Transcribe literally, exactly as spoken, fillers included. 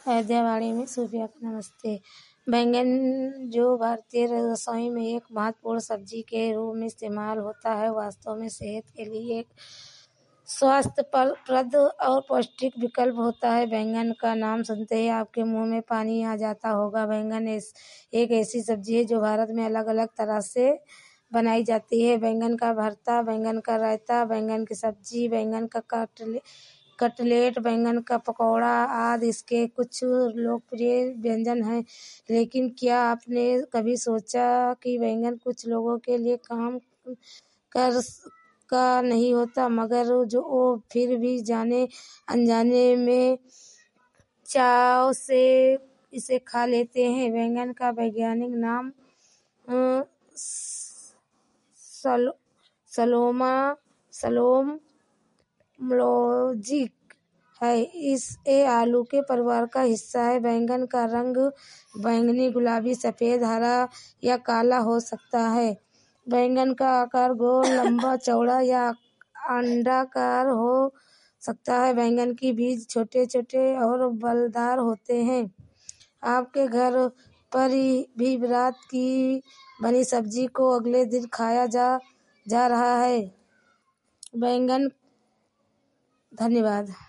अयोध्यावाड़ी में सूफिया का नमस्ते। बैंगन जो भारतीय रसोई में एक महत्वपूर्ण सब्जी के रूप में इस्तेमाल होता है, वास्तव में सेहत के लिए एक स्वास्थ्यप्रद और पौष्टिक विकल्प होता है। बैंगन का नाम सुनते ही आपके मुंह में पानी आ जाता होगा। बैंगन एक ऐसी सब्जी है जो भारत में अलग अलग तरह से बनाई जाती है। बैंगन का भरता, बैंगन का रायता, बैंगन की सब्जी, बैंगन का कटले कटलेट, बैंगन का पकौड़ा आदि इसके कुछ लोकप्रिय व्यंजन हैं। लेकिन क्या आपने कभी सोचा कि बैंगन कुछ लोगों के लिए काम कर का नहीं होता, मगर जो वो फिर भी जाने अनजाने में चाव से इसे खा लेते हैं। बैंगन का वैज्ञानिक नाम सलो, सलोमा सलोम म्लोजिक है। इस ए आलू के परिवार का हिस्सा है। बैंगन का रंग बैंगनी, गुलाबी, सफ़ेद, हरा या काला हो सकता है। बैंगन का आकार गोल, लंबा, चौड़ा या अंडाकार हो सकता है। बैंगन के बीज छोटे छोटे और बलदार होते हैं। आपके घर पर भी रात की बनी सब्जी को अगले दिन खाया जा जा रहा है। बैंगन धन्यवाद।